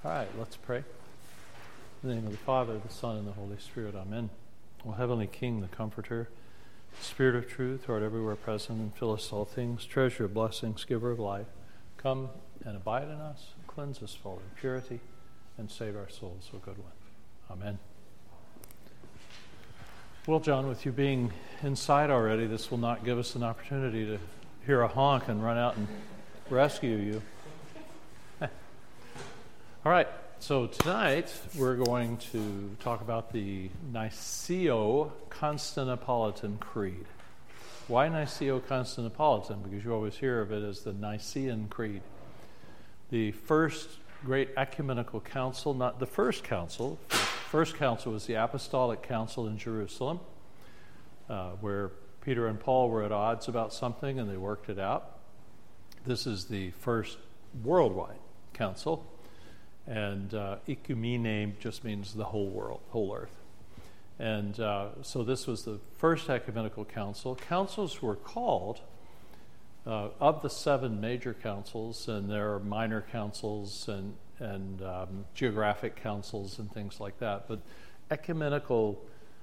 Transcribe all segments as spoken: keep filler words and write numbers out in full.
All right, let's pray. In the name of the Father, the Son, and the Holy Spirit, amen. O Heavenly King, the Comforter, Spirit of truth, who art everywhere present and fillest all things, treasure of blessings, giver of life, come and abide in us, cleanse us from impurity, and save our souls, O good one. Amen. Well, John, with you being inside already, this will not give us an opportunity to hear a honk and run out and rescue you. All right, so tonight we're going to talk about the Niceno-Constantinopolitan Creed. Why Niceno-Constantinopolitan? Because you always hear of it as the Nicene Creed. The first great ecumenical council, not the first council. The first council was the Apostolic Council in Jerusalem, uh, where Peter and Paul were at odds about something and they worked it out. This is the first worldwide council. And uh, ecumene just means the whole world, whole earth. And uh, so this was the first ecumenical council. Councils were called, uh, of the seven major councils, and there are minor councils and, and um, geographic councils and things like that. But ecumenical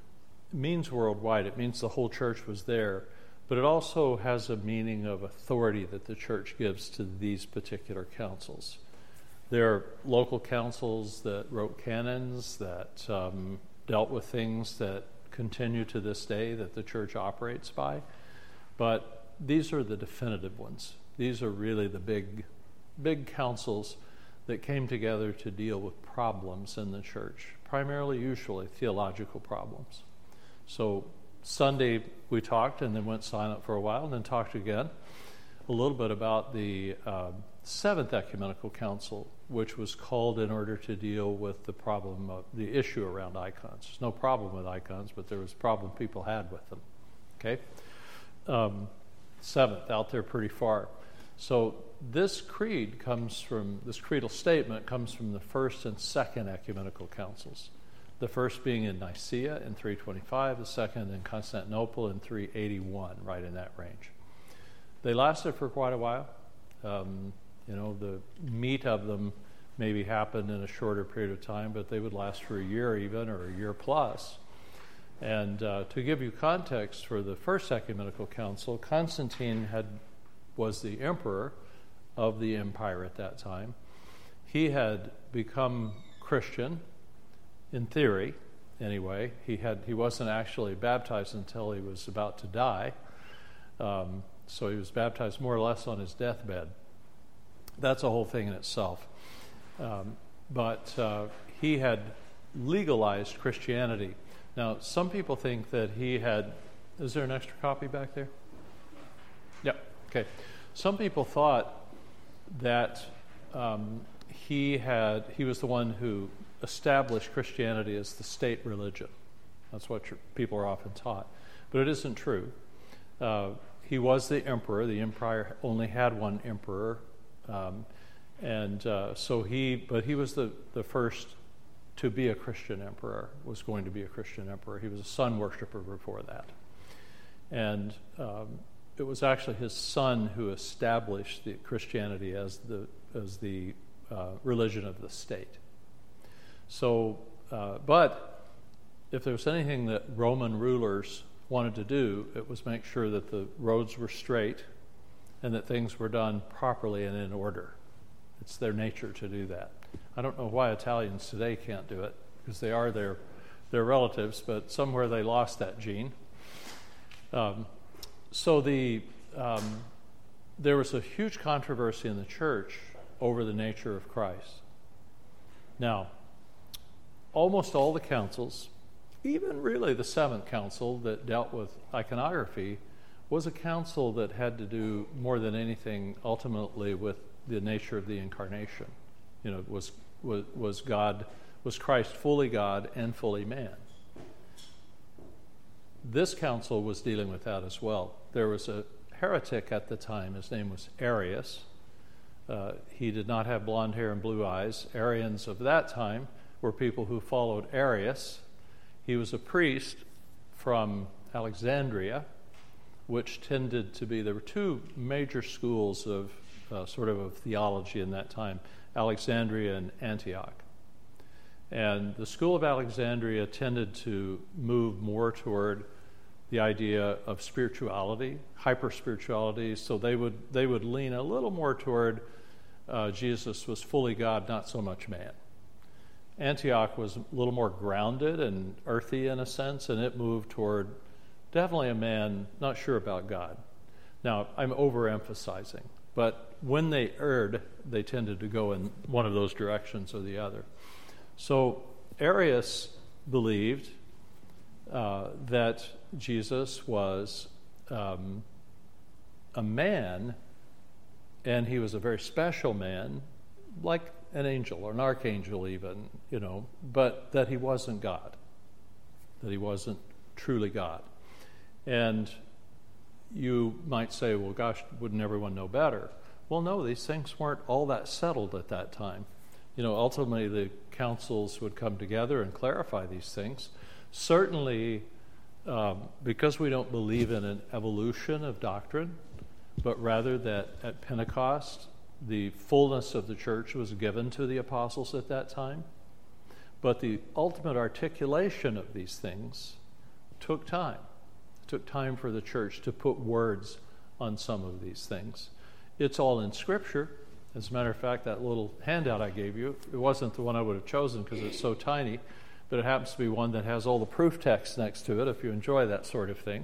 means worldwide. It means the whole church was there. But it also has a meaning of authority that the church gives to these particular councils. There are local councils that wrote canons that um, dealt with things that continue to this day that the church operates by. But these are the definitive ones. These are really the big, big councils that came together to deal with problems in the church, primarily, usually, theological problems. So Sunday we talked and then went silent for a while and then talked again a little bit about the uh, Seventh Ecumenical Council, which was called in order to deal with the problem of the issue around icons. There's no problem with icons, but there was a problem people had with them. Okay? Um, seventh, out there pretty far. So this creed comes from, this creedal statement comes from the first and second ecumenical councils. The first being in Nicaea in three twenty-five, the second in Constantinople in three eighty-one, right in that range. They lasted for quite a while. Um, you know, the meat of them maybe happened in a shorter period of time, but they would last for a year even, or a year plus. And uh, to give you context for the First Ecumenical Council, Constantine had was the emperor of the empire at that time. He had become Christian, in theory, anyway. He had he wasn't actually baptized until he was about to die. Um, so he was baptized more or less on his deathbed. That's a whole thing in itself. Um, but uh, he had legalized Christianity. Now, some people think that he had... Is there an extra copy back there? Yep. Okay. Some people thought that um, he had he was the one who established Christianity as the state religion. That's what tr- people are often taught. But it isn't true. Uh, he was the emperor. The empire only had one emperor. Um, and uh, so he, but he was the, the first to be a Christian emperor, was going to be a Christian emperor. He was a sun worshiper before that. And um, it was actually his son who established the Christianity as the, as the uh, religion of the state. So, uh, but if there was anything that Roman rulers wanted to do, it was make sure that the roads were straight and that things were done properly and in order. It's their nature to do that. I don't know why Italians today can't do it, because they are their, their relatives, but somewhere they lost that gene. Um, so the um, there was a huge controversy in the church over the nature of Christ. Now, almost all the councils, even really the seventh council that dealt with iconography, was a council that had to do more than anything ultimately with the nature of the incarnation. You know, was was was God, was Christ fully God and fully man. This council was dealing with that as well. There was a heretic at the time. His name was Arius. Uh, he did not have blonde hair and blue eyes. Arians of that time were people who followed Arius. He was a priest from Alexandria, which tended to be, there were two major schools of uh, sort of of theology in that time. Alexandria and Antioch. And the school of Alexandria tended to move more toward the idea of spirituality, hyper-spirituality, so they would they would lean a little more toward uh, Jesus was fully God, not so much man. Antioch was a little more grounded and earthy in a sense, and it moved toward definitely a man not sure about God. Now, I'm overemphasizing, but when they erred, they tended to go in one of those directions or the other. So Arius believed uh, that Jesus was um, a man, and he was a very special man, like an angel or an archangel even, you know, but that he wasn't God, that he wasn't truly God. And you might say, well, gosh, wouldn't everyone know better? Well, no, these things weren't all that settled at that time. You know, ultimately the councils would come together and clarify these things. Certainly, um, because we don't believe in an evolution of doctrine, but rather that at Pentecost, the fullness of the church was given to the apostles at that time. But the ultimate articulation of these things took time. It took time for the church to put words on some of these things. It's all in Scripture. As a matter of fact, that little handout I gave you, it wasn't the one I would have chosen because it's so tiny, but it happens to be one that has all the proof text next to it if you enjoy that sort of thing.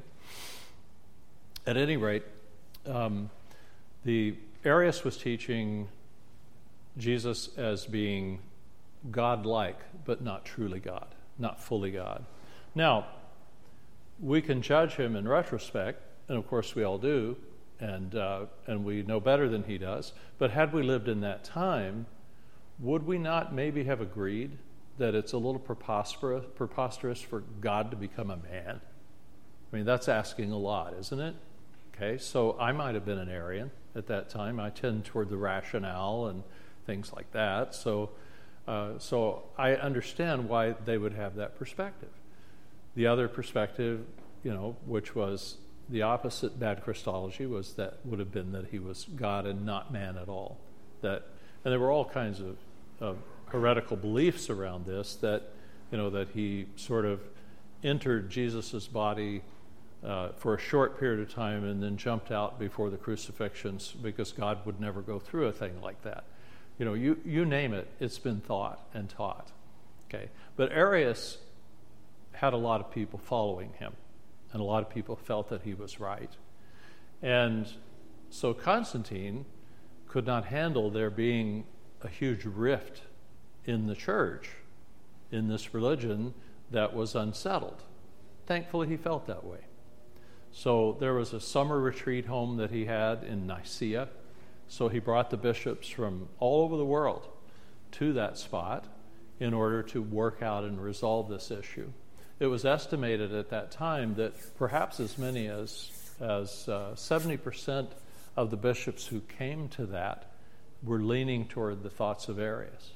At any rate, um, the Arius was teaching Jesus as being God-like, but not truly God, not fully God. Now, we can judge him in retrospect, and of course we all do, and uh, and we know better than he does. But had we lived in that time, would we not maybe have agreed that it's a little preposterous, preposterous for God to become a man? I mean, that's asking a lot, isn't it? Okay, so I might have been an Arian at that time. I tend toward the rationale and things like that. So, uh, so I understand why they would have that perspective. The other perspective, you know, which was the opposite bad Christology, was that would have been that he was God and not man at all. That, and there were all kinds of, of heretical beliefs around this. That, you know, that he sort of entered Jesus's body uh, for a short period of time and then jumped out before the crucifixions because God would never go through a thing like that. You know, you you name it, it's been thought and taught. Okay, but Arius had a lot of people following him. And a lot of people felt that he was right. And so Constantine could not handle there being a huge rift in the church, in this religion that was unsettled. Thankfully, he felt that way. So there was a summer retreat home that he had in Nicaea. So he brought the bishops from all over the world to that spot in order to work out and resolve this issue. It was estimated at that time that perhaps as many as as uh, seventy percent of the bishops who came to that were leaning toward the thoughts of Arius.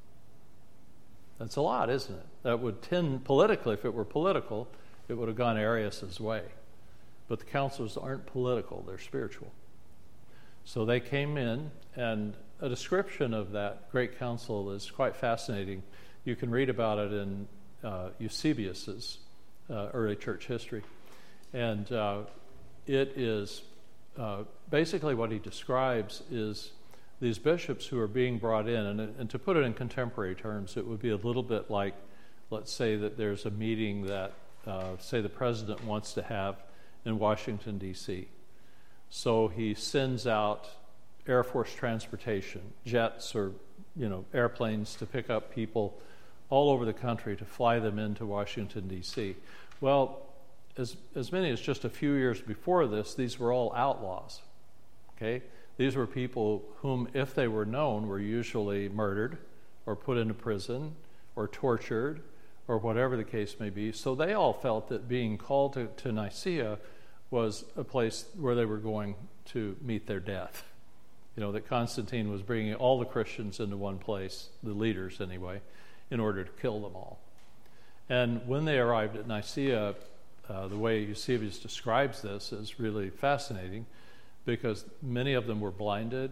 That's a lot, isn't it? That would tend politically, if it were political, it would have gone Arius's way. But the councils aren't political, they're spiritual. So they came in, and a description of that great council is quite fascinating. You can read about it in Uh, Eusebius's uh, early church history. And uh, it is uh, basically what he describes is these bishops who are being brought in, and, and to put it in contemporary terms, it would be a little bit like, let's say that there's a meeting that, uh, say, the president wants to have in Washington, D C So he sends out Air Force transportation, jets or, you know, airplanes to pick up people all over the country to fly them into Washington, D C Well, as as many as just a few years before this, these were all outlaws, okay? These were people whom, if they were known, were usually murdered or put into prison or tortured or whatever the case may be. So they all felt that being called to, to Nicaea was a place where they were going to meet their death. You know, that Constantine was bringing all the Christians into one place, the leaders anyway, in order to kill them all. And when they arrived at Nicaea, uh, the way Eusebius describes this is really fascinating because many of them were blinded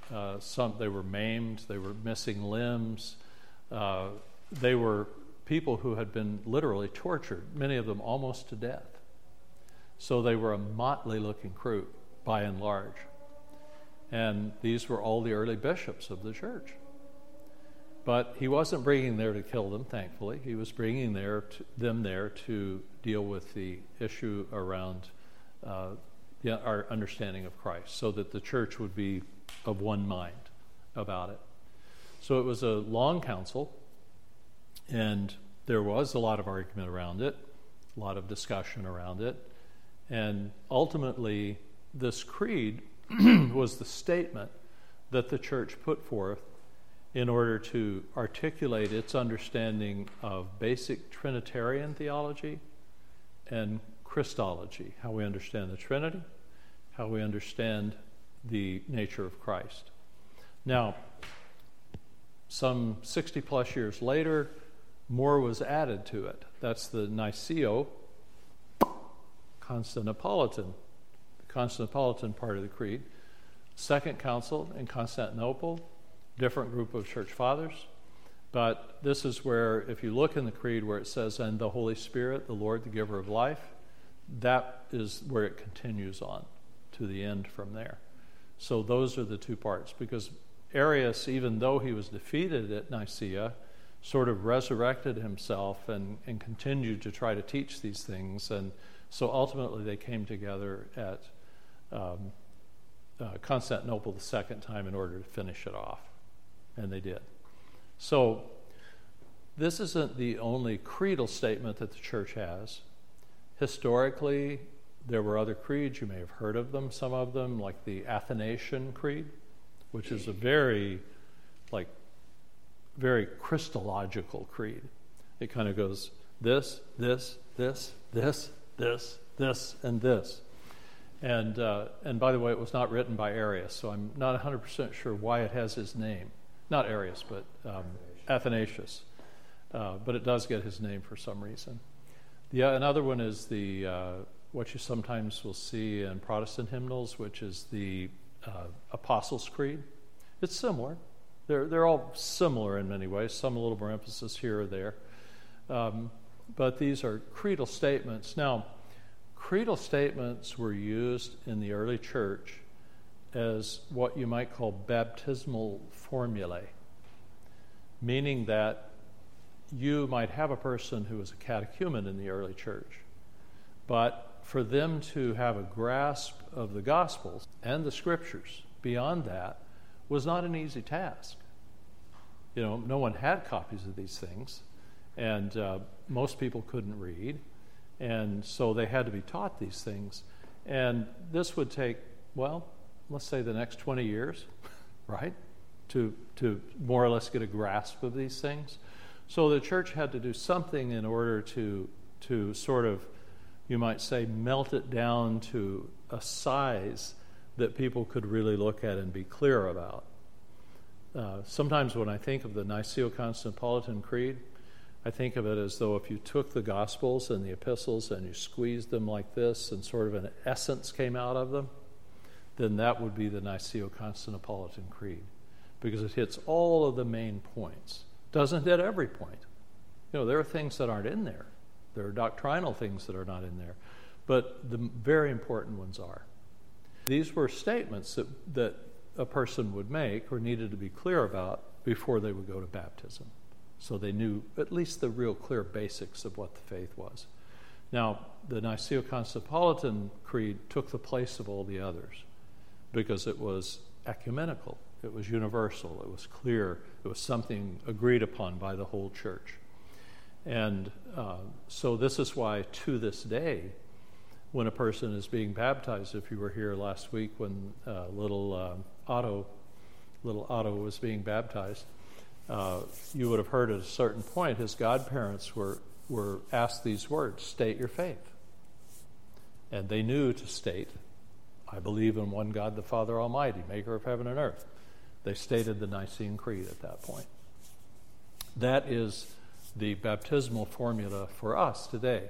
Uh, some they were maimed, they were missing limbs. Uh, they were people who had been literally tortured, many of them almost to death. So they were a motley-looking crew, by and large. And these were all the early bishops of the church. But he wasn't bringing them there to kill them, thankfully. He was bringing there to, them there to deal with the issue around uh, the, our understanding of Christ, so that the church would be of one mind about it. So it was a long council, and there was a lot of argument around it, a lot of discussion around it, and ultimately this creed was the statement that the church put forth in order to articulate its understanding of basic Trinitarian theology and Christology, how we understand the Trinity, how we understand the nature of Christ. Now, some sixty plus years later, more was added to it. That's the Niceo-Constantinopolitan, the Constantinopolitan part of the creed. Second Council in Constantinople, different group of church fathers. But this is where, if you look in the creed where it says, and the Holy Spirit, the Lord, the giver of life, that is where it continues on to the end from there. So those are the two parts, because Arius, even though he was defeated at Nicaea, sort of resurrected himself and, and continued to try to teach these things. And so ultimately they came together at um, uh, Constantinople the second time in order to finish it off. And they did. So this isn't the only creedal statement that the church has. Historically, there were other creeds. You may have heard of them, some of them, like the Athanasian Creed, which is a very, like, very Christological creed. It kind of goes this, this, this, this, this, this, and this. And uh, and by the way, it was not written by Arius, so I'm not one hundred percent sure why it has his name. Not Arius, but um, Athanasius. Uh, but it does get his name for some reason. The, uh, another one is the uh, what you sometimes will see in Protestant hymnals, which is the uh, Apostles' Creed. It's similar. They're, they're all similar in many ways, some a little more emphasis here or there. Um, but these are creedal statements. Now, creedal statements were used in the early church as what you might call baptismal formulae, meaning that you might have a person who was a catechumen in the early church, but for them to have a grasp of the Gospels and the Scriptures beyond that was not an easy task. You know, no one had copies of these things, and uh, most people couldn't read, and so they had to be taught these things. And this would take, well, let's say the next twenty years, right, to to more or less get a grasp of these things. So the church had to do something in order to to sort of, you might say, melt it down to a size that people could really look at and be clear about. Uh, sometimes when I think of the Niceo-Constantinopolitan Creed, I think of it as though if you took the Gospels and the epistles and you squeezed them like this and sort of an essence came out of them, then that would be the Niceo-Constantinopolitan Creed, because it hits all of the main points. Doesn't hit every point. You know, there are things that aren't in there. There are doctrinal things that are not in there. But the very important ones are. These were statements that, that a person would make or needed to be clear about before they would go to baptism. So they knew at least the real clear basics of what the faith was. Now, the Niceo-Constantinopolitan Creed took the place of all the others because it was ecumenical. It was universal. It was clear. It was something agreed upon by the whole church. And uh, so this is why, to this day, when a person is being baptized, if you were here last week when uh, little uh, Otto, little Otto was being baptized, uh, you would have heard at a certain point his godparents were were asked these words: "State your faith," and they knew to state, "I believe in one God, the Father Almighty, Maker of heaven and earth." They stated the Nicene Creed at that point. That is the baptismal formula for us today.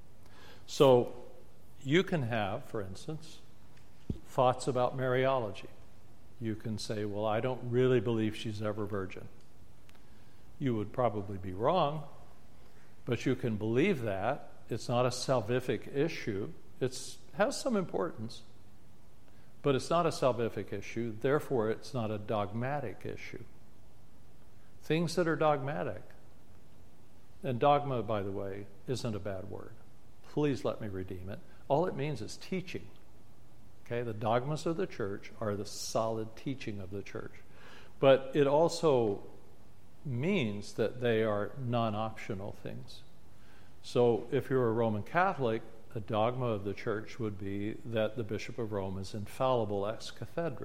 So you can have, for instance, thoughts about Mariology. You can say, well, I don't really believe she's ever virgin. You would probably be wrong, but you can believe that. It's not a salvific issue. It has some importance, but it's not a salvific issue. Therefore, it's not a dogmatic issue. Things that are dogmatic, and dogma, by the way, isn't a bad word. Please let me redeem it. All it means is teaching. Okay, the dogmas of the church are the solid teaching of the church. But it also means that they are non-optional things. So if you're a Roman Catholic, a dogma of the church would be that the Bishop of Rome is infallible ex cathedra.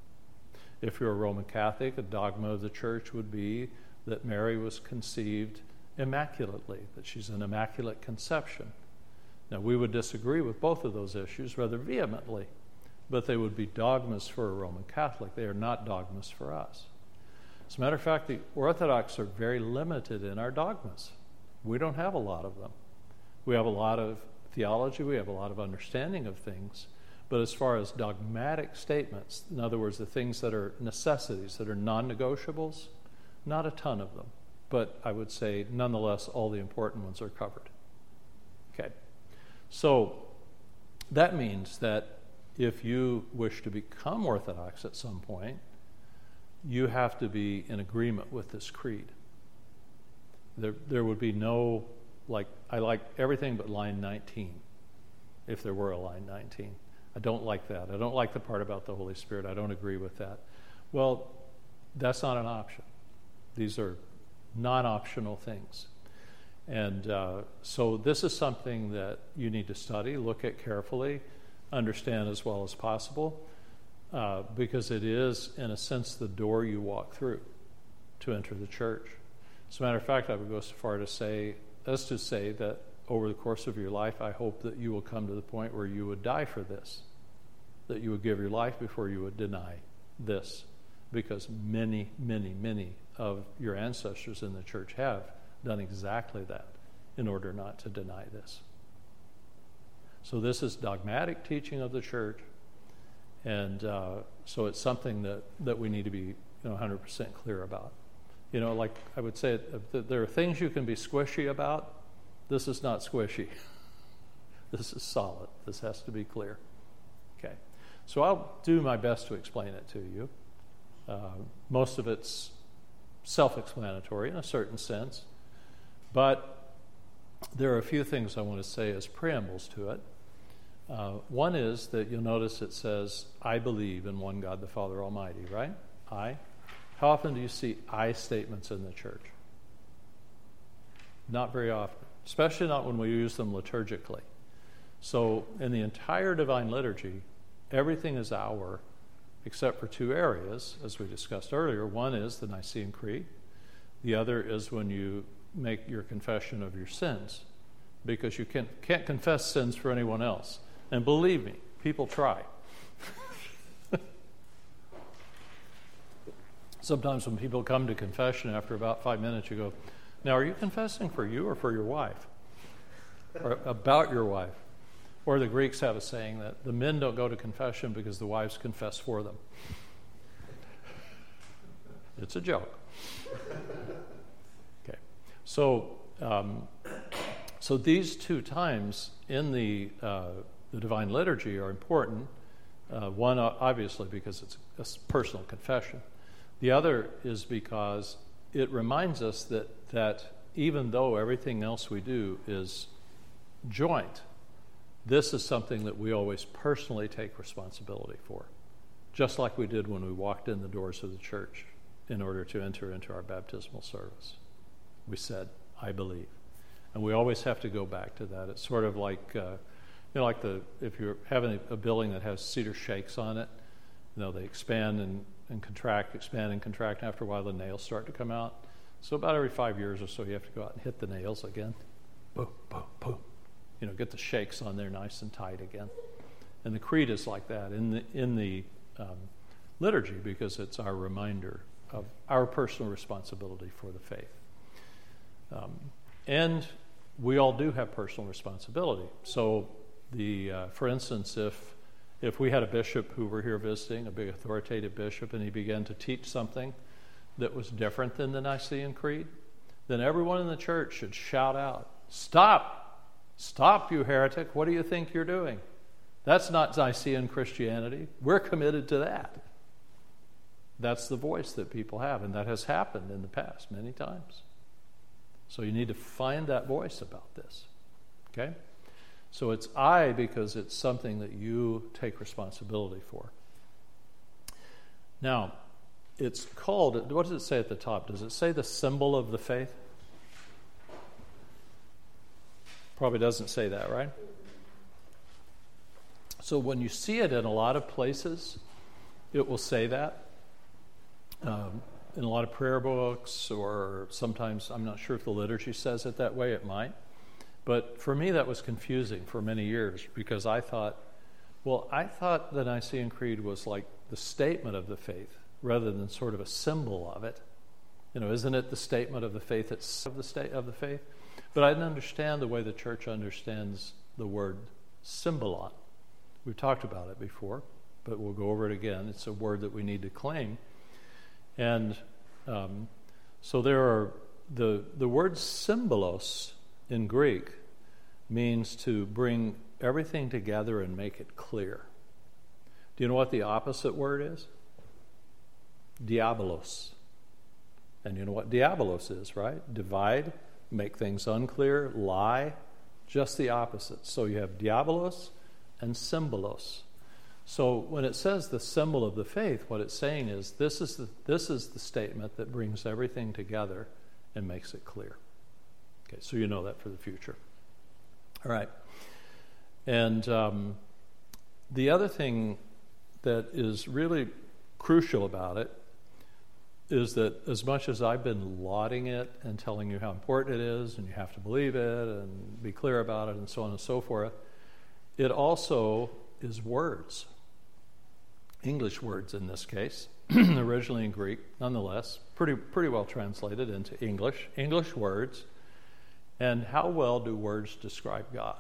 If you're a Roman Catholic, a dogma of the church would be that Mary was conceived immaculately, that she's an immaculate conception. Now, we would disagree with both of those issues rather vehemently, but they would be dogmas for a Roman Catholic. They are not dogmas for us. As a matter of fact, the Orthodox are very limited in our dogmas. We don't have a lot of them. We have a lot of theology, we have a lot of understanding of things, but as far as dogmatic statements, in other words, the things that are necessities, that are non-negotiables, not a ton of them. But I would say, nonetheless, all the important ones are covered. Okay. So that means that if you wish to become Orthodox at some point, you have to be in agreement with this creed. There, there would be no, like, I like everything but line nineteen, if there were a line nineteen. I don't like that. I don't like the part about the Holy Spirit. I don't agree with that. Well, that's not an option. These are non-optional things. And uh, so this is something that you need to study, look at carefully, understand as well as possible, uh, because it is, in a sense, the door you walk through to enter the church. As a matter of fact, I would go so far to say, as to say that over the course of your life, I hope that you will come to the point where you would die for this, that you would give your life before you would deny this, because many, many, many of your ancestors in the church have done exactly that in order not to deny this. So this is dogmatic teaching of the church, and uh, so it's something that, that we need to be, you know, one hundred percent clear about. You know, like I would say, there are things you can be squishy about. This is not squishy. This is solid. This has to be clear. Okay. So I'll do my best to explain it to you. Uh, most of it's self-explanatory in a certain sense, but there are a few things I want to say as preambles to it. Uh, one is that you'll notice it says, I believe in one God the Father Almighty, right? I. How often do you see I statements in the church? Not very often, especially not when we use them liturgically. So in the entire Divine Liturgy, everything is our, except for two areas, as we discussed earlier. One is the Nicene Creed. The other is when you make your confession of your sins, because you can't, can't confess sins for anyone else. And believe me, people try. Sometimes when people come to confession after about five minutes, you go, now are you confessing for you or for your wife? Or about your wife? Or the Greeks have a saying that the men don't go to confession because the wives confess for them. It's a joke. Okay. So, um, so these two times in the, uh, the Divine Liturgy are important. Uh, one, obviously, because it's a personal confession. The other is because it reminds us that, that even though everything else we do is joint, this is something that we always personally take responsibility for, just like we did when we walked in the doors of the church in order to enter into our baptismal service. We said, I believe. And we always have to go back to that. It's sort of like, uh, you know, like the if you're having a, a building that has cedar shakes on it, you know, they expand and, and contract, expand and contract, and after a while the nails start to come out. So about every five years or so you have to go out and hit the nails again. Boom, boom, boom. You know, get the shakes on there nice and tight again. And the creed is like that in the in the um, liturgy, because it's our reminder of our personal responsibility for the faith. Um, and we all do have personal responsibility. So, the uh, for instance, if if we had a bishop who were here visiting, a big authoritative bishop, and he began to teach something that was different than the Nicene Creed, then everyone in the church should shout out, "Stop! Stop, you heretic! What do you think you're doing? That's not Nicene Christianity. We're committed to that." That's the voice that people have, and that has happened in the past many times. So you need to find that voice about this, okay? So it's I because it's something that you take responsibility for. Now, it's called, what does it say at the top? Does it say the symbol of the faith? Probably doesn't say that, right? So when you see it in a lot of places, it will say that. Um, in a lot of prayer books, or sometimes, I'm not sure if the liturgy says it that way, it might. But for me, that was confusing for many years, because I thought, well, I thought the Nicene Creed was like the statement of the faith, rather than sort of a symbol of it. You know, isn't it the statement of the faith it's of the state of the faith? But I didn't understand the way the church understands the word symbolon. We've talked about it before, but we'll go over it again. It's a word that we need to claim. And um, so there are, the, the word symbolos in Greek means to bring everything together and make it clear. Do you know what the opposite word is? Diabolos. And you know what diabolos is, right? Divide, make things unclear, lie, just the opposite. So you have diabolos and symbolos. So when it says the symbol of the faith, what it's saying is this is the, this is the statement that brings everything together and makes it clear. Okay, so you know that for the future. All right. And um, the other thing that is really crucial about it is that as much as I've been lauding it and telling you how important it is and you have to believe it and be clear about it and so on and so forth, it also is words. English words in this case, originally in Greek, nonetheless, pretty pretty well translated into English, English words. And how well do words describe God?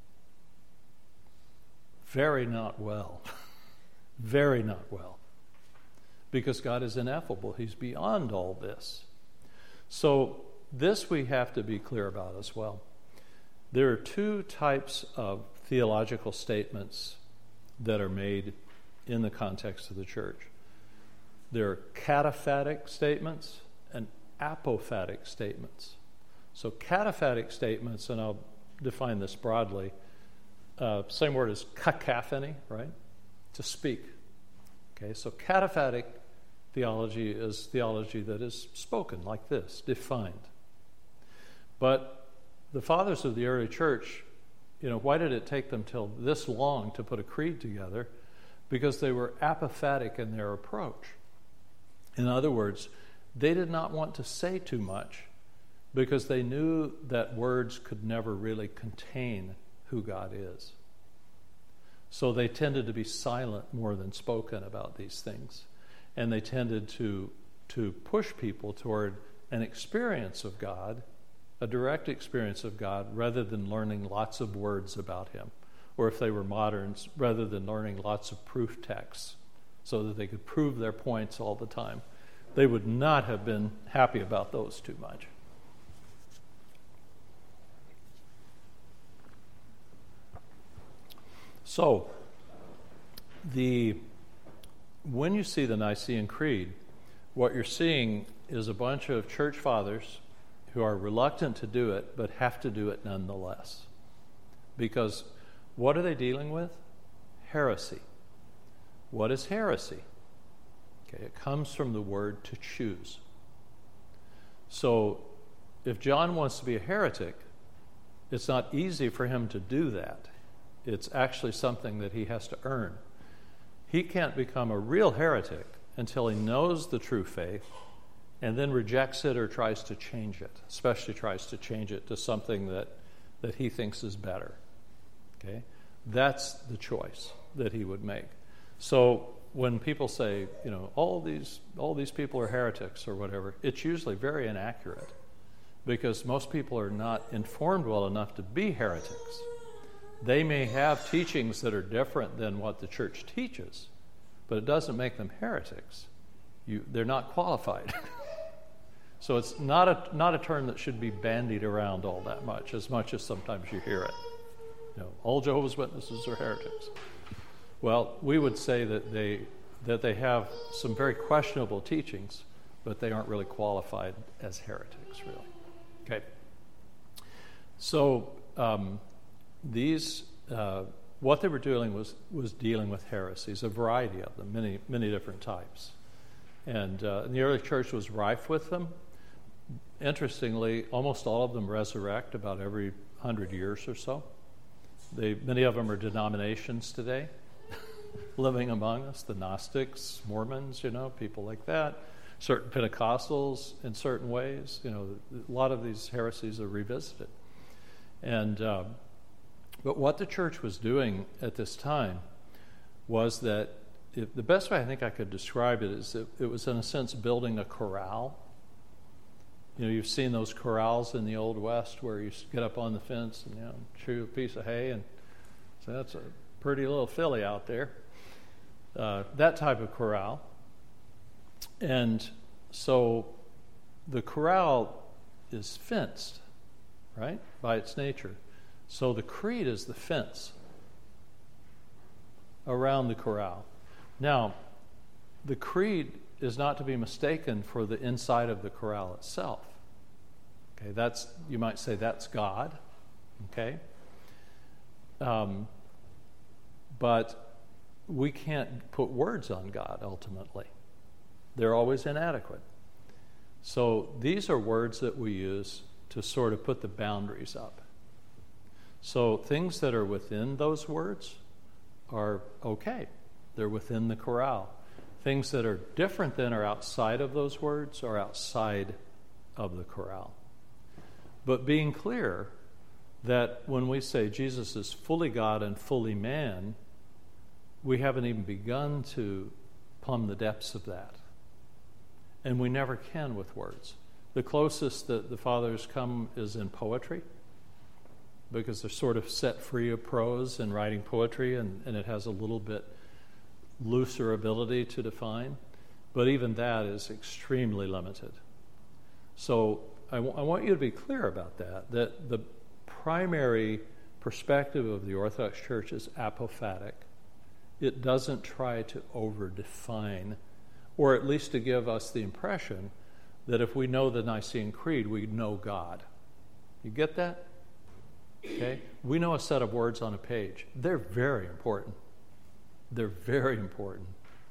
Very not well. Very not well. Because God is ineffable. He's beyond all this. So this we have to be clear about as well. There are two types of theological statements that are made in the context of the church. There are cataphatic statements and apophatic statements. So cataphatic statements, and I'll define this broadly, uh, same word as cacophony, right? To speak. Okay, so cataphatic theology is theology that is spoken like this, defined. But the fathers of the early church, you know, why did it take them till this long to put a creed together? Because they were apophatic in their approach. In other words, they did not want to say too much because they knew that words could never really contain who God is. So they tended to be silent more than spoken about these things. And they tended to, to push people toward an experience of God, a direct experience of God, rather than learning lots of words about Him. Or if they were moderns, rather than learning lots of proof texts so that they could prove their points all the time. They would not have been happy about those too much. So, the when you see the Nicene Creed, what you're seeing is a bunch of church fathers who are reluctant to do it, but have to do it nonetheless. Because what are they dealing with? Heresy. What is heresy? Okay, it comes from the word to choose. So, if John wants to be a heretic, it's not easy for him to do that. It's actually something that he has to earn. He can't become a real heretic until he knows the true faith and then rejects it or tries to change it, especially tries to change it to something that, that he thinks is better. Okay? That's the choice that he would make. So when people say, you know, all these all these people are heretics or whatever, it's usually very inaccurate because most people are not informed well enough to be heretics. They may have teachings that are different than what the church teaches, but it doesn't make them heretics. You, they're not qualified. So it's not a not a term that should be bandied around all that much, as much as sometimes you hear it. You know, all Jehovah's Witnesses are heretics. Well, we would say that they that they have some very questionable teachings, but they aren't really qualified as heretics, really. Okay. So um, these uh, what they were doing was was dealing with heresies, a variety of them, many many different types, and, uh, and the early church was rife with them. Interestingly, almost all of them resurrect about every hundred years or so. They, many of them are denominations today, living among us, the Gnostics, Mormons, you know, people like that, certain Pentecostals in certain ways. You know, a lot of these heresies are revisited. And uh, but what the church was doing at this time was that, if, the best way I think I could describe it is that it was, in a sense, building a corral. You know, you've seen those corrals in the Old West where you get up on the fence and, you know, chew a piece of hay, and so that's a pretty little filly out there. Uh, that type of corral. And so the corral is fenced, right, by its nature. So the creed is the fence around the corral. Now, the creed is not to be mistaken for the inside of the corral itself. Okay, that's, you might say that's God. Okay? Um, but we can't put words on God ultimately. They're always inadequate. So these are words that we use to sort of put the boundaries up. So things that are within those words are okay. They're within the corral. Things that are different than or outside of those words are outside of the corral. But being clear that when we say Jesus is fully God and fully man, we haven't even begun to plumb the depths of that. And we never can with words. The closest that the fathers come is in poetry, because they're sort of set free of prose in writing poetry, and, and it has a little bit looser ability to define, but even that is extremely limited. So I, w- I want you to be clear about that, that the primary perspective of the Orthodox Church is apophatic. It doesn't try to over-define, or at least to give us the impression that if we know the Nicene Creed, we know God. You get that? Okay? We know a set of words on a page. They're very important. They're very important.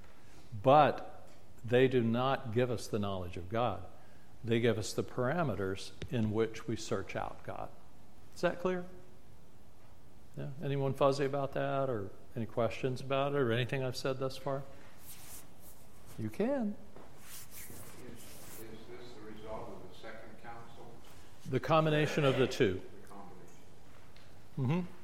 But they do not give us the knowledge of God. They give us the parameters in which we search out God. Is that clear? Yeah? Anyone fuzzy about that, or any questions about it, or anything I've said thus far? You can. Is, is this the result of the Second Council? The combination of the two. The combination. Mm-hmm.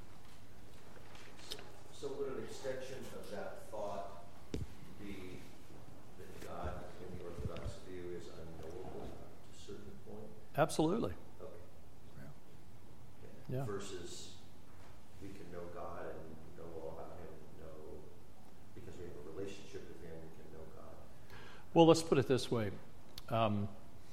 So would an extension of that thought be that God in the Orthodox view is unknowable to a certain point? Absolutely. Okay. Yeah. Yeah. Versus we can know God and know all about Him, know because we have a relationship with Him, we can know God. Well, let's put it this way. Um,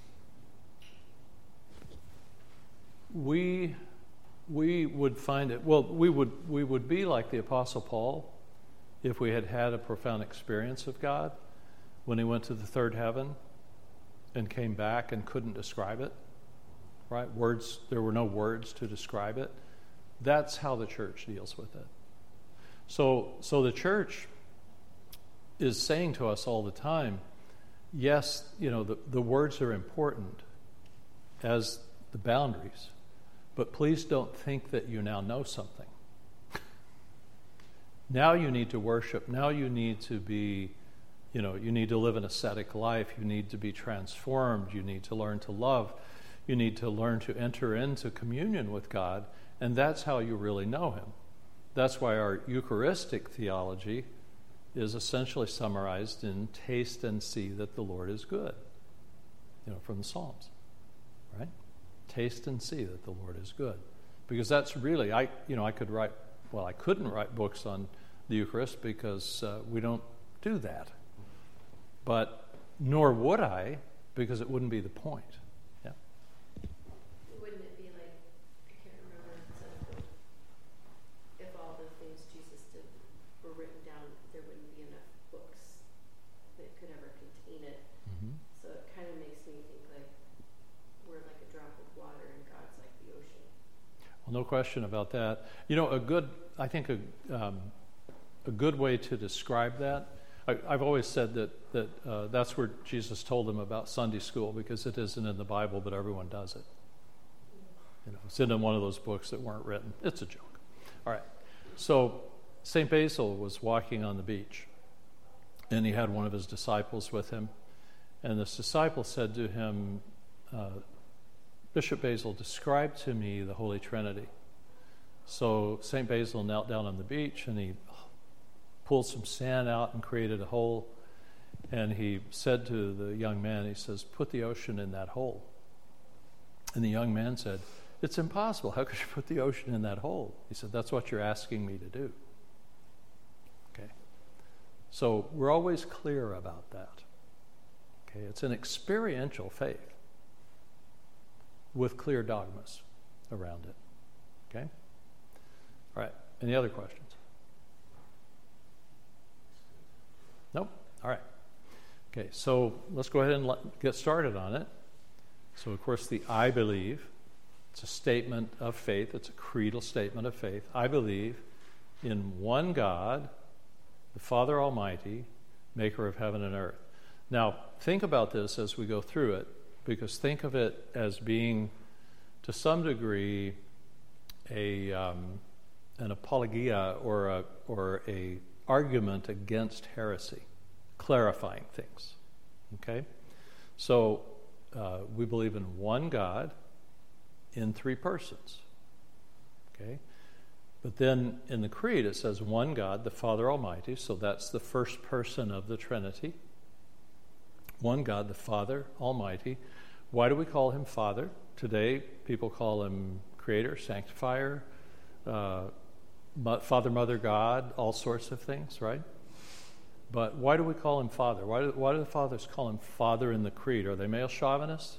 we we would find it, well, we would we would be like the Apostle Paul if we had had a profound experience of God when he went to the third heaven and came back and couldn't describe it, right? Words, there were no words to describe it. That's how the church deals with it. So, so the church is saying to us all the time, yes, you know, the, the words are important as the boundaries, but please don't think that you now know something. Now you need to worship. Now you need to be, you know, you need to live an ascetic life. You need to be transformed. You need to learn to love. You need to learn to enter into communion with God, and that's how you really know Him. That's why our Eucharistic theology is essentially summarized in taste and see that the Lord is good, you know, from the Psalms, right? Taste and see that the Lord is good. Because that's really, I, you know, I could write well, I couldn't write books on the Eucharist because uh, we don't do that. But nor would I, because it wouldn't be the point. Yeah. Wouldn't it be like, I can't remember, it said, if all the things Jesus did were written down, there wouldn't be enough books that could ever contain it. Mm-hmm. So it kind of makes me think like we're like a drop of water and God's like the ocean. Well, no question about that. You know, a good, I think a, um, a good way to describe that, I, I've always said that, that uh, that's where Jesus told them about Sunday school, because it isn't in the Bible, but everyone does it. You know, it's in one of those books that weren't written. It's a joke. All right. So Saint Basil was walking on the beach, and he had one of his disciples with him. And this disciple said to him, uh, Bishop Basil, describe to me the Holy Trinity. So Saint Basil knelt down on the beach, and he pulled some sand out and created a hole. And he said to the young man, he says, put the ocean in that hole. And the young man said, it's impossible. How could you put the ocean in that hole? He said, that's what you're asking me to do. Okay. So we're always clear about that. Okay. It's an experiential faith with clear dogmas around it. Okay? All right. Any other questions? Nope? All right. Okay, so let's go ahead and let, get started on it. So, of course, the I believe, it's a statement of faith. It's a creedal statement of faith. I believe in one God, the Father Almighty, maker of heaven and earth. Now, think about this as we go through it, because think of it as being, to some degree, a um, an apologia or a or a argument against heresy, clarifying things. Okay, so uh, we believe in one God, in three persons. Okay, but then in the Creed it says one God, the Father Almighty. So that's the first person of the Trinity. One God, the Father Almighty. Why do we call him Father? Today, people call him Creator, Sanctifier, uh, Father, Mother, God, all sorts of things, right? But why do we call him Father? Why do, why do the fathers call him Father in the Creed? Are they male chauvinists?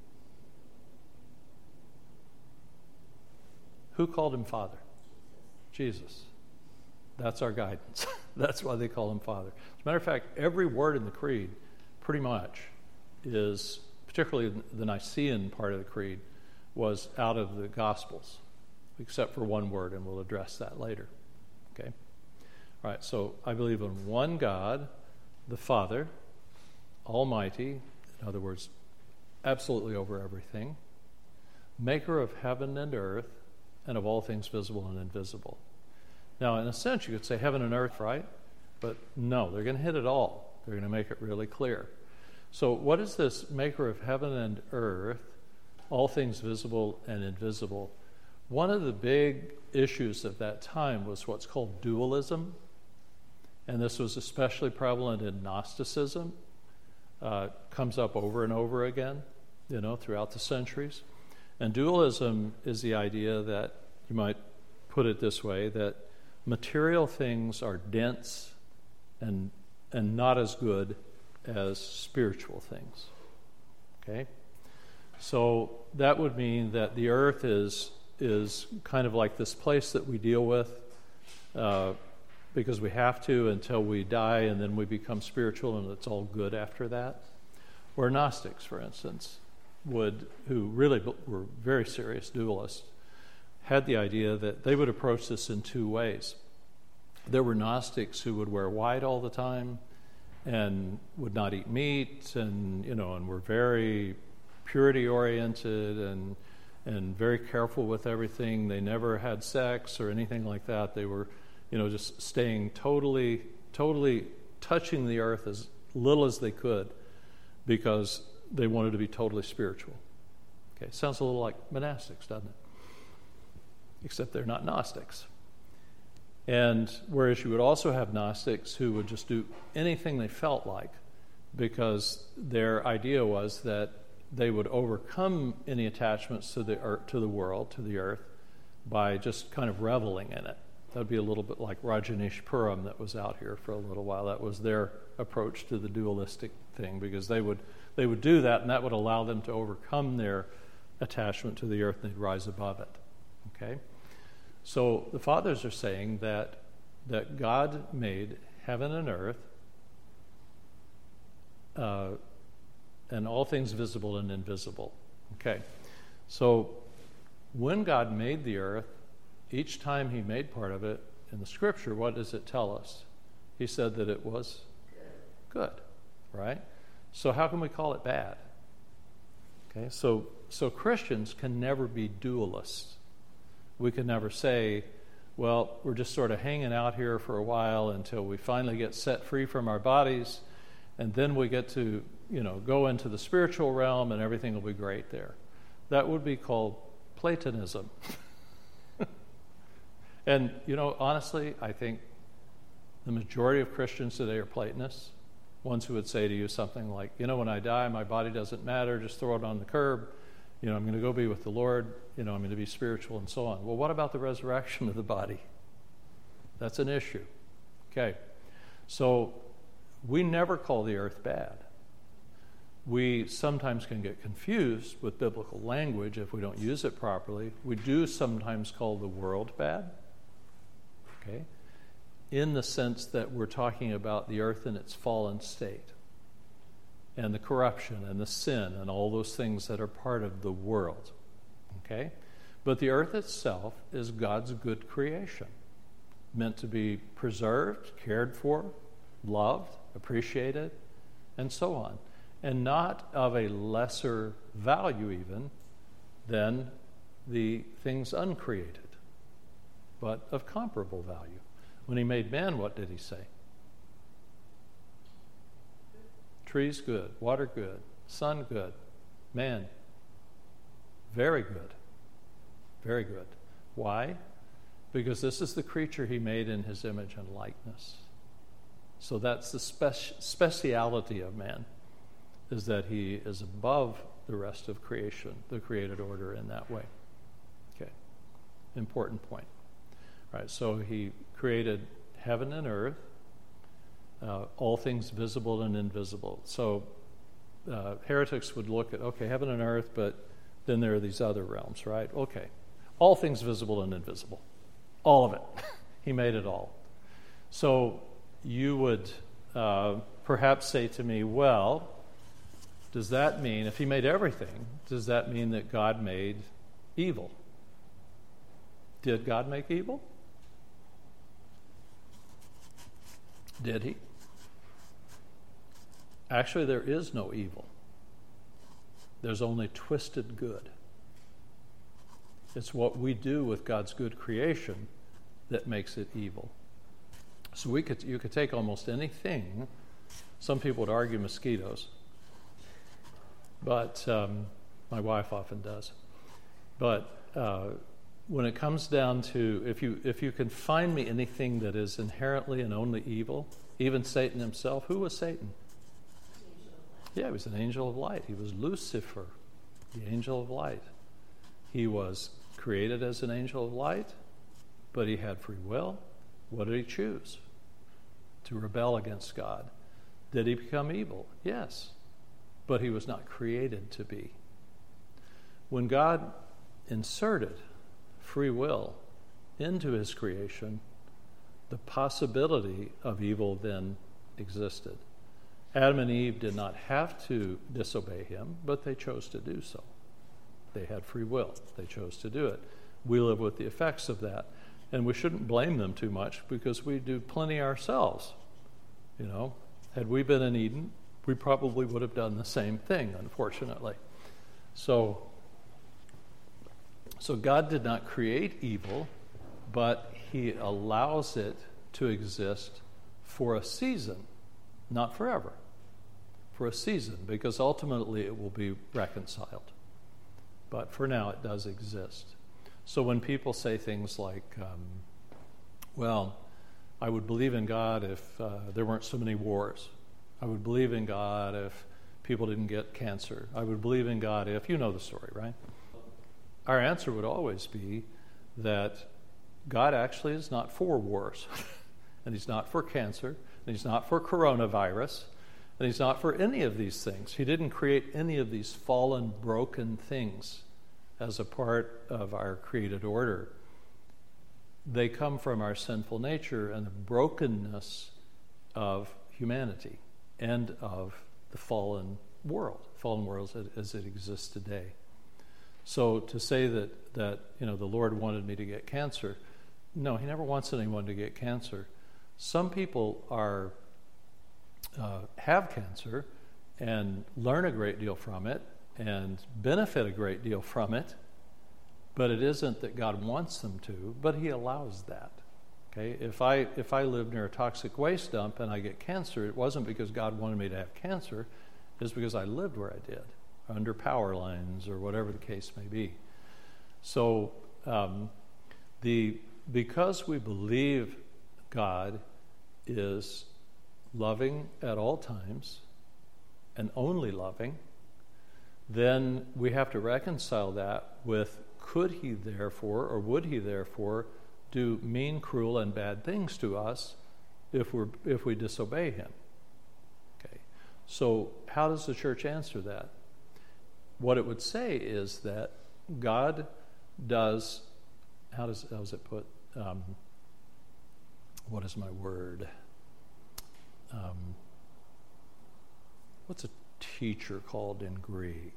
Who called him Father? Jesus. That's our guidance. That's why they call him Father. As a matter of fact, every word in the Creed pretty much is, particularly the Nicene part of the Creed, was out of the Gospels, except for one word, and we'll address that later. Okay? All right, so I believe in one God, the Father, Almighty, in other words, absolutely over everything, maker of heaven and earth, and of all things visible and invisible. Now, in a sense, you could say heaven and earth, right? But no, they're going to hit it all. They're going to make it really clear. So what is this maker of heaven and earth, all things visible and invisible? One of the big issues of that time was what's called dualism, and this was especially prevalent in Gnosticism. Uh, comes up over and over again, you know, throughout the centuries. And dualism is the idea that, you might put it this way, that material things are dense and and not as good as spiritual things. Okay? So that would mean that the earth is is kind of like this place that we deal with uh, because we have to until we die, and then we become spiritual and it's all good after that. Or Gnostics, for instance, would, who really were very serious dualists, had the idea that they would approach this in two ways. There were Gnostics who would wear white all the time and would not eat meat, and you know, and were very purity oriented and and very careful with everything. They never had sex or anything like that. They were, you know, just staying totally, totally touching the earth as little as they could because they wanted to be totally spiritual. Okay, sounds a little like monastics, doesn't it? Except they're not Gnostics. And whereas you would also have Gnostics who would just do anything they felt like because their idea was that they would overcome any attachments to the earth, to the world, to the earth, by just kind of reveling in it. That would be a little bit like Rajneeshpuram that was out here for a little while. That was their approach to the dualistic thing, because they would they would do that, and that would allow them to overcome their attachment to the earth, and they'd rise above it. Okay? So the fathers are saying that that God made heaven and earth, uh, and all things visible and invisible. Okay? So when God made the earth, each time he made part of it in the scripture, what does it tell us? He said that it was good, right? So how can we call it bad? Okay, so so Christians can never be dualists. We can never say, well, we're just sort of hanging out here for a while until we finally get set free from our bodies, and then we get to, you know, go into the spiritual realm and everything will be great there. That would be called Platonism. And, you know, honestly, I think the majority of Christians today are Platonists, ones who would say to you something like, you know, when I die, my body doesn't matter, just throw it on the curb. You know, I'm going to go be with the Lord. You know, I'm going to be spiritual and so on. Well, what about the resurrection of the body? That's an issue. Okay. So we never call the earth bad. We sometimes can get confused with biblical language if we don't use it properly. We do sometimes call the world bad. Okay, in the sense that we're talking about the earth in its fallen state and the corruption and the sin and all those things that are part of the world. Okay, but the earth itself is God's good creation, meant to be preserved, cared for, loved, appreciated, and so on, and not of a lesser value even than the things uncreated, but of comparable value. When he made man, what did he say? Trees good, water good, sun good, man very good, very good. Why? Because this is the creature he made in his image and likeness. So that's the speci- speciality of man, is that he is above the rest of creation, the created order, in that way. Okay, important point. Right, so he created heaven and earth, uh, all things visible and invisible. So uh, heretics would look at, okay, heaven and earth, but then there are these other realms, right? Okay, all things visible and invisible, all of it. He made it all. So you would uh, perhaps say to me, well, does that mean, if he made everything, does that mean that God made evil? Did God make evil? Did he? Actually, there is no evil. There's only twisted good. It's what we do with God's good creation that makes it evil. So we could, you could take almost anything. Some people would argue mosquitoes, but um, my wife often does. But uh, when it comes down to, if you if you can find me anything that is inherently and only evil, even Satan himself, who was Satan? Yeah, he was an angel of light. He was Lucifer, the angel of light. He was created as an angel of light, but he had free will. What did he choose? To rebel against God. Did he become evil? Yes, but he was not created to be. When God inserted free will into his creation, the possibility of evil then existed. Adam and Eve did not have to disobey him, but they chose to do so. They had free will. They chose to do it. We live with the effects of that. And we shouldn't blame them too much, because we do plenty ourselves. You know, had we been in Eden, we probably would have done the same thing, unfortunately. So, so God did not create evil, but he allows it to exist for a season, not forever. For a season, because ultimately it will be reconciled. But for now, it does exist. So when people say things like, um, well, I would believe in God if uh, there weren't so many wars. I would believe in God if people didn't get cancer. I would believe in God if, you know the story, right? Our answer would always be that God actually is not for wars, and he's not for cancer, and he's not for coronavirus, and he's not for any of these things. He didn't create any of these fallen, broken things as a part of our created order. They come from our sinful nature and the brokenness of humanity and of the fallen world, fallen world as it, as it exists today. So to say that, that you know the Lord wanted me to get cancer, no, he never wants anyone to get cancer. Some people are uh, have cancer and learn a great deal from it and benefit a great deal from it, but it isn't that God wants them to, but he allows that. Okay? If I if I live near a toxic waste dump and I get cancer, it wasn't because God wanted me to have cancer, it's because I lived where I did, under power lines or whatever the case may be. So um, the because we believe God is loving at all times and only loving, then we have to reconcile that with, could he therefore, or would he therefore, do mean, cruel, and bad things to us if we're if we disobey him? Okay. So how does the church answer that? What it would say is that God does, how does how does it put? Um, what is my word? Um, what's a teacher called in Greek?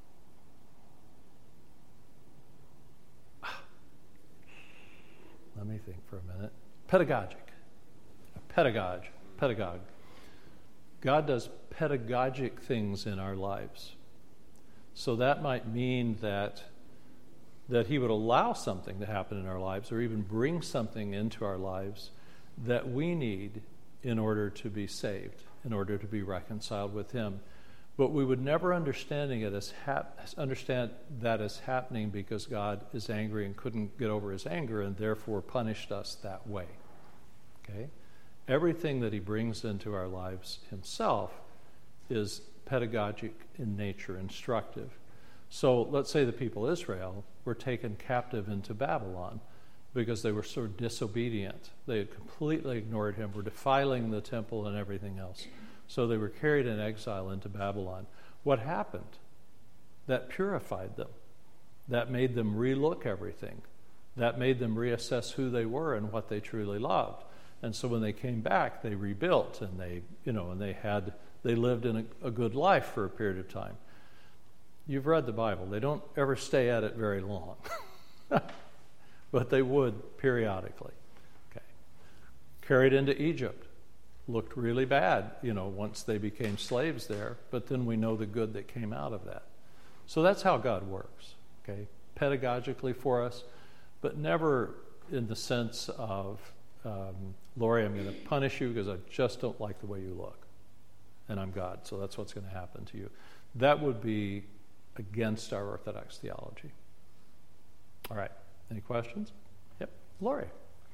Let me think for a minute. Pedagogic. A pedagogue. Pedagogue. God does pedagogic things in our lives. So that might mean that that he would allow something to happen in our lives or even bring something into our lives that we need in order to be saved, in order to be reconciled with him. But we would never understanding it as hap- understand that as happening because God is angry and couldn't get over his anger and therefore punished us that way. Okay? Everything that he brings into our lives himself is pedagogic in nature, instructive. So let's say the people of Israel were taken captive into Babylon because they were so disobedient. They had completely ignored him, were defiling the temple and everything else. So they were carried in exile into Babylon. What happened? That purified them. That made them relook everything. That made them reassess who they were and what they truly loved. And so when they came back, they rebuilt and they, you know, and they had, they lived in a, a good life for a period of time. You've read the Bible. They don't ever stay at it very long. But they would periodically. Okay. Carried into Egypt. Looked really bad, you know, once they became slaves there, but then we know the good that came out of that. So that's how God works, okay? Pedagogically for us, but never in the sense of, um, Lori, I'm going to punish you because I just don't like the way you look, and I'm God, so that's what's going to happen to you. That would be against our Orthodox theology. All right, any questions? Yep, Lori.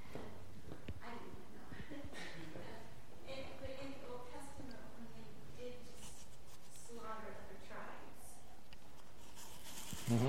Mm-hmm.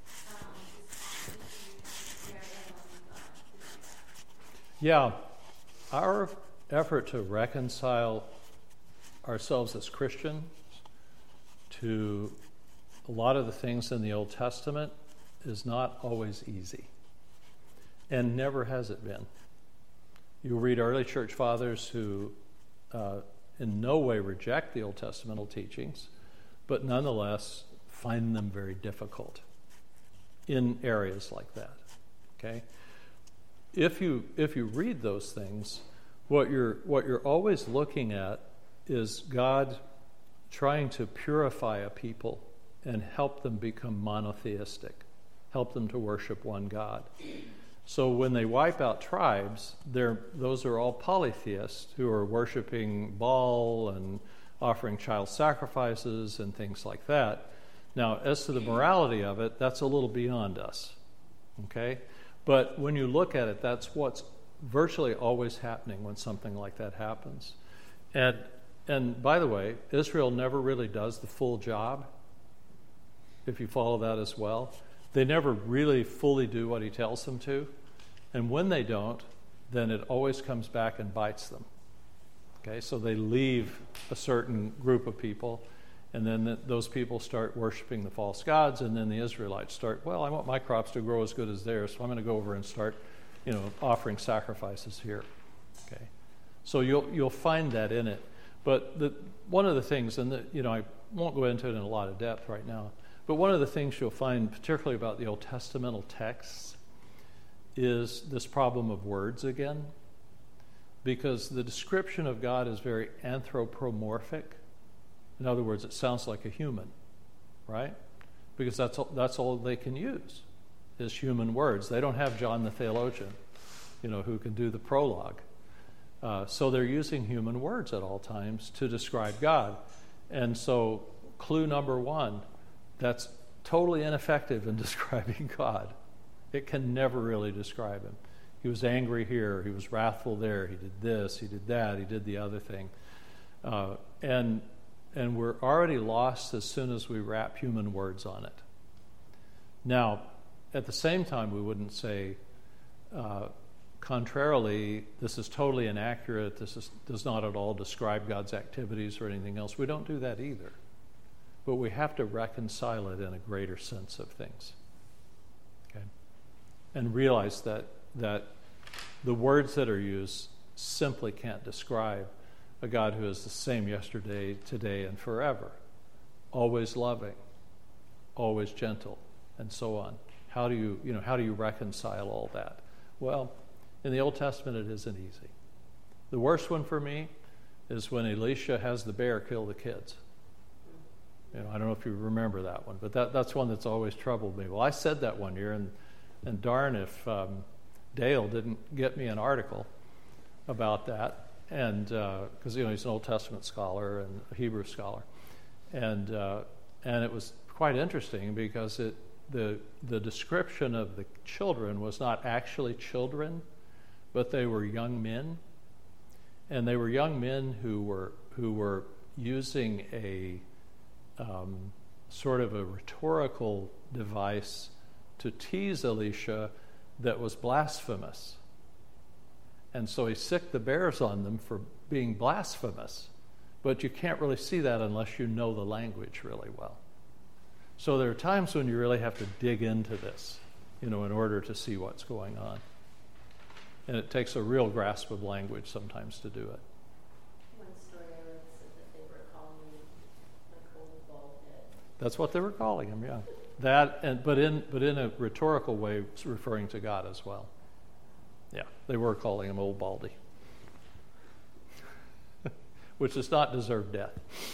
Yeah, our effort to reconcile ourselves as Christians to a lot of the things in the Old Testament is not always easy, and never has it been. You'll read early church fathers who uh, in no way reject the Old Testamental teachings, but nonetheless find them very difficult in areas like that. Okay? If you if you read those things, what you're what you're always looking at is God trying to purify a people and help them become monotheistic, help them to worship one God. So when they wipe out tribes, they're those are all polytheists who are worshiping Baal and offering child sacrifices and things like that. Now, as to the morality of it, that's a little beyond us, okay? But when you look at it, that's what's virtually always happening when something like that happens. And and by the way, Israel never really does the full job, if you follow that as well. They never really fully do what he tells them to. And when they don't, then it always comes back and bites them. Okay, so they leave a certain group of people, and then the, those people start worshiping the false gods, and then the Israelites start, well, I want my crops to grow as good as theirs, so I'm going to go over and start, you know, offering sacrifices here. Okay, so you'll you'll find that in it. But the, one of the things, and the, you know, I won't go into it in a lot of depth right now, but one of the things you'll find, particularly about the Old Testamental texts, is this problem of words again, because the description of God is very anthropomorphic. In other words, it sounds like a human, right? Because that's all, that's all they can use is human words. They don't have John the theologian, you know, who can do the prologue. Uh, so they're using human words at all times to describe God. And so clue number one, that's totally ineffective in describing God. It can never really describe him. He was angry here, he was wrathful there, he did this, he did that, he did the other thing. Uh, and and we're already lost as soon as we wrap human words on it. Now, at the same time, we wouldn't say, uh, contrarily, this is totally inaccurate, this is, does not at all describe God's activities or anything else. We don't do that either. But we have to reconcile it in a greater sense of things. Okay? And realize that that the words that are used simply can't describe a God who is the same yesterday, today, and forever. Always loving, always gentle, and so on. How do you, you know, how do you reconcile all that? Well, in the Old Testament, it isn't easy. The worst one for me is when Elisha has the bear kill the kids. You know, I don't know if you remember that one, but that, that's one that's always troubled me. Well, I said that one year, and, and darn if um, Dale didn't get me an article about that. And because uh, you know he's an Old Testament scholar and a Hebrew scholar, and uh, and it was quite interesting because it the the description of the children was not actually children, but they were young men, and they were young men who were who were using a um, sort of a rhetorical device to tease Elisha that was blasphemous. And so he sicked the bears on them for being blasphemous. But you can't really see that unless you know the language really well. So there are times when you really have to dig into this, you know, in order to see what's going on. And it takes a real grasp of language sometimes to do it. One story I read said that they were calling him a cold bald head. That's what they were calling him, yeah. That, and but in but in a rhetorical way, it's referring to God as well. Yeah, they were calling him Old Baldy, which does not deserve death.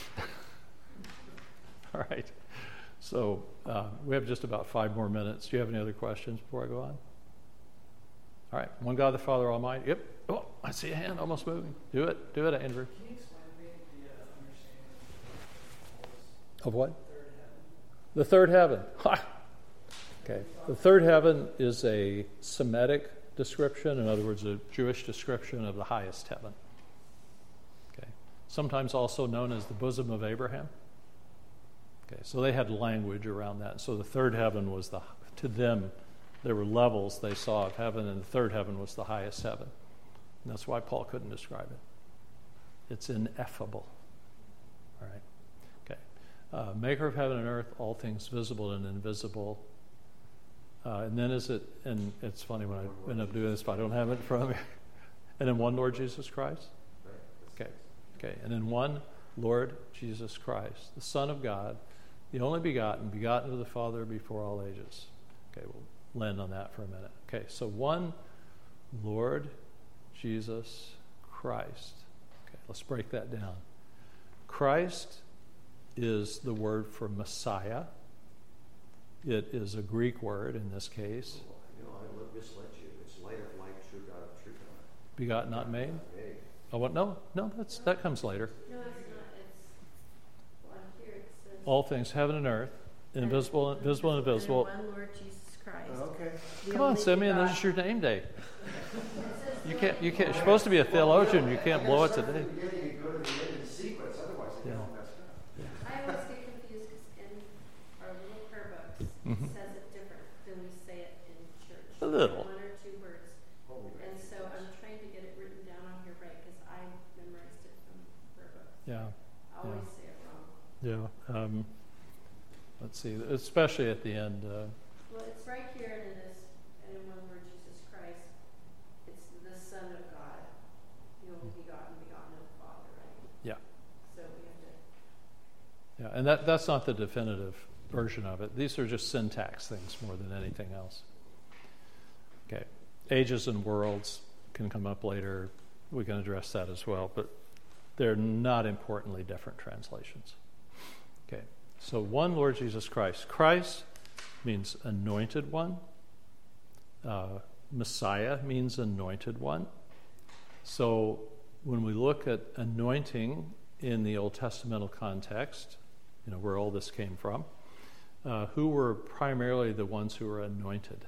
All right, so uh, we have just about five more minutes. Do you have any other questions before I go on? All right, one God the Father Almighty. Yep. Oh, I see a hand almost moving. Do it. Do it, Andrew. Can you explain to me the uh, understanding Of what? the third heaven? The third heaven. Ha! Okay. The third heaven is a Semitic description, in other words, a Jewish description of the highest heaven. Okay. Sometimes also known as the bosom of Abraham. Okay. So they had language around that. So the third heaven was the, to them, there were levels they saw of heaven, and the third heaven was the highest heaven. And that's why Paul couldn't describe it. It's ineffable. All right. Okay. Uh, maker of heaven and earth, all things visible and invisible. Uh, and then is it, and it's funny when I end up doing this, but I don't have it in front of me. And in one Lord Jesus Christ? Okay. Okay. And in one Lord Jesus Christ, the Son of God, the only begotten, begotten of the Father before all ages. Okay, we'll land on that for a minute. Okay, so one Lord Jesus Christ. Okay, let's break that down. Christ is the word for Messiah. It is a Greek word in this case. Oh, you know, I misled you. It's light of light, true God of true God. Begotten, not made. Made. Oh, what? No, no, that's that comes later. No, it's not. It's, well, here it says. All things, heaven and earth, invisible, visible and invisible. And one Lord Jesus Christ. Oh, okay. The Come on, only Simeon, this is your name day. You can't. You can't. You're supposed to be a theologian. You can't blow it today. You go to the end in sequence, otherwise they Yeah. don't mess up. I always get confused because in our little prayer books, Mhm. it says it different than we say it in church. A little. One or two words. Um, let's see, especially at the end. Uh, Well, it's right here and it is, and in one word, Jesus Christ. It's the Son of God, the only begotten, begotten of the Father, right? Yeah. So we have to. Yeah, and that, that's not the definitive version of it. These are just syntax things more than anything else. Okay. Ages and worlds can come up later. We can address that as well, but they're not importantly different translations. Okay. So one Lord Jesus Christ. Christ means anointed one. Uh, Messiah means anointed one. So when we look at anointing in the Old Testamental context, you know, where all this came from, uh, who were primarily the ones who were anointed?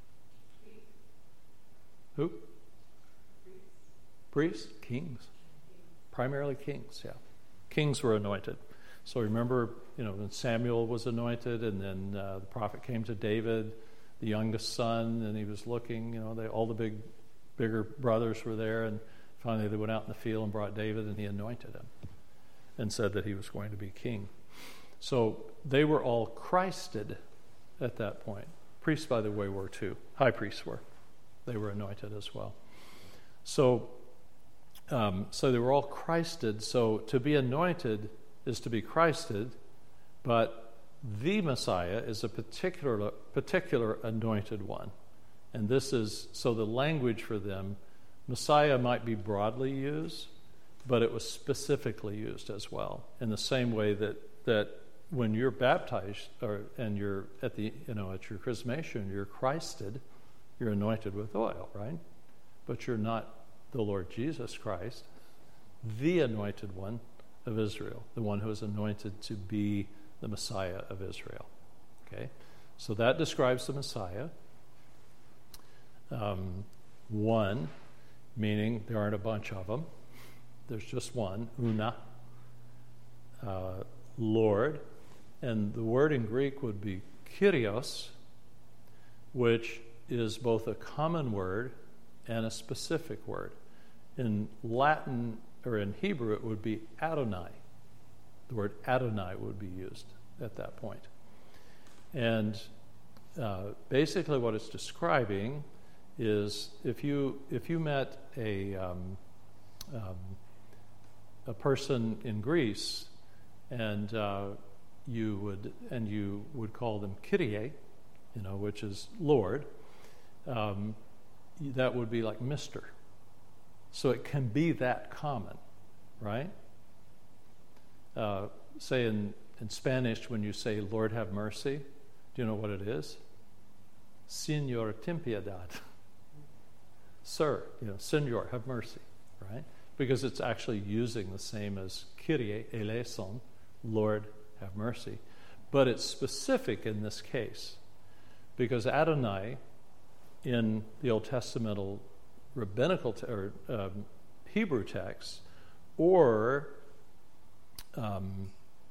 Who? Priests? Kings. Primarily kings, yeah. Kings were anointed. So remember, you know, when Samuel was anointed, and then uh, the prophet came to David, the youngest son, and he was looking, you know, they, all the big, bigger brothers were there, and finally they went out in the field and brought David, and he anointed him and said that he was going to be king. So they were all Christed at that point. Priests, by the way, were too. High priests were. They were anointed as well. So, um, so they were all Christed. So to be anointed is to be Christed, but the Messiah is a particular particular anointed one. And this is, so the language for them, Messiah might be broadly used, but it was specifically used as well. In the same way that that when you're baptized or and you're at the you know at your chrismation, you're Christed, you're anointed with oil, right? But you're not the Lord Jesus Christ, the anointed one of Israel, the one who is anointed to be the Messiah of Israel. Okay, so that describes the Messiah. Um, one, meaning there aren't a bunch of them. There's just one, una, uh, Lord. And the word in Greek would be Kyrios, which is both a common word and a specific word. In Latin, or in Hebrew, it would be Adonai. The word Adonai would be used at that point. And uh, basically what it's describing is if you if you met a um, um, a person in Greece and uh, you would and you would call them Kyrie, you know, which is Lord, um, that would be like Mister. So it can be that common, right? Uh, say in, in Spanish, when you say, Lord have mercy, do you know what it is? Señor, ten piedad. Sir, you know, Señor, have mercy, right? Because it's actually using the same as Kyrie eleison, Lord have mercy. But it's specific in this case because Adonai in the Old Testamental rabbinical te- or um, Hebrew text, or um,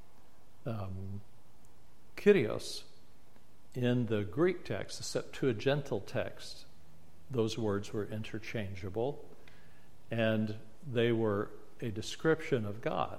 um, Kyrios in the Greek text, the Septuagintal text, those words were interchangeable, and they were a description of God.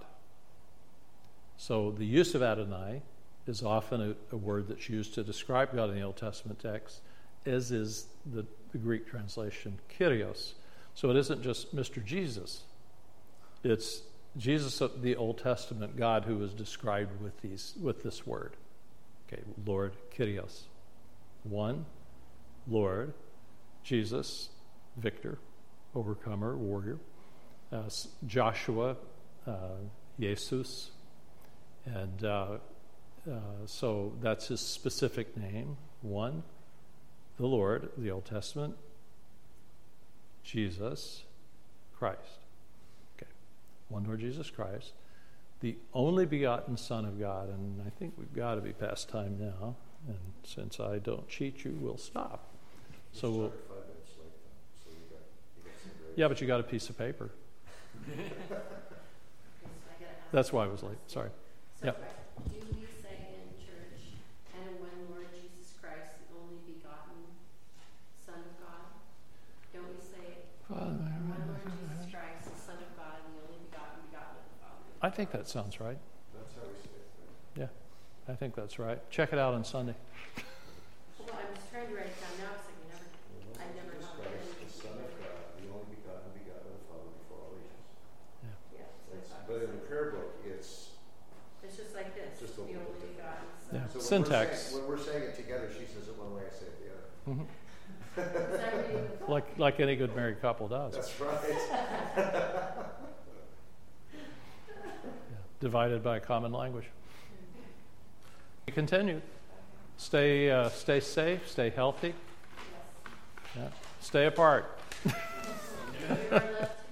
So the use of Adonai is often a, a word that's used to describe God in the Old Testament text, as is the, the Greek translation, Kyrios. So it isn't just Mister Jesus. It's Jesus of the Old Testament God who is described with these with this word. Okay, Lord, Kyrios. One, Lord, Jesus, victor, overcomer, warrior. Uh, Joshua, uh, Jesus. And uh, uh, so that's his specific name. One, the Lord, the Old Testament, Jesus, Christ. Okay, one Lord Jesus Christ, the only begotten Son of God. And I think we've got to be past time now. And since I don't cheat you, we'll stop. You So we'll. started five minutes late, though, so you got, you got some great- Yeah, but you got a piece of paper. That's why I was late. Sorry. So, Yep. do we say in church, and in one Lord Jesus Christ, the only begotten Son of God? Don't we say, one Lord Jesus Christ, the Son of God, and the only begotten, begotten of the Father? I think that sounds right. That's how we say it, right? Yeah. I think that's right. Check it out on Sunday. Well, I was trying to write it down now, because I never, I never Jesus got it. Christ, the Son of God, the only begotten, begotten of the Father before all ages. Yeah, so It's- I But in thought- the prayer book, it's, it's just like this, Just a the little only bit begotten Yeah. Son. so when we're Syntax. saying- when we're saying it together, she says it one way, I say it the other. Mhm. Is that what you- Like like any good married couple does. That's right. Yeah. Divided by a common language. We continue. Stay uh, stay safe. Stay healthy. Yes. Yeah. Stay apart. We are left